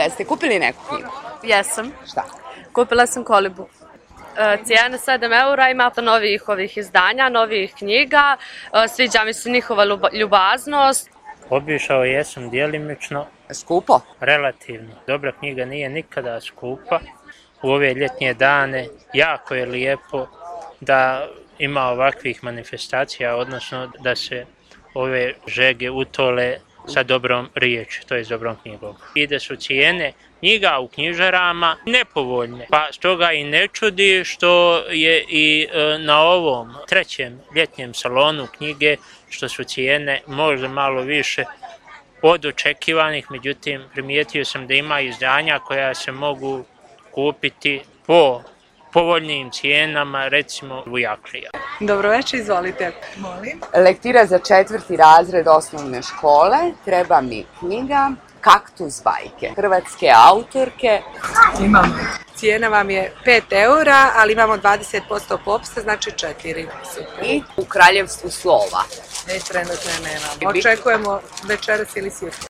Da ste kupili neku knjigu? Jesam. Šta? Kupila sam Kolibu. Cijena 7 eura, ima novih izdanja, novih knjiga. Sviđa mi se njihova ljubaznost. Obišao jesam djelimično. Skupo? Relativno. Dobra knjiga nije nikada skupa. U ove ljetnje dane jako je lijepo da ima ovakvih manifestacija, odnosno da se ove žege utole sa dobrom riječi, to je s dobrom knjigom. I da su cijene knjiga u knjižarama nepovoljne, pa stoga i ne čudi što je i na ovom trećem ljetnjem salonu knjige, što su cijene možda malo više od očekivanih, međutim primijetio sam da ima izdanja koja se mogu kupiti po povoljnijim cijenama, recimo Vujaklija. Dobro večer, izvolite. Molim. Lektira za 4. razred osnovne škole. Treba mi knjiga Kaktus bajke. Hrvatske autorke. Imamo. Cijena vam je 5 eura, ali imamo 20% popusta, znači 4. Super. I u Kraljevstvu slova. Trenutno nemamo. Očekujemo večeras ili sutra.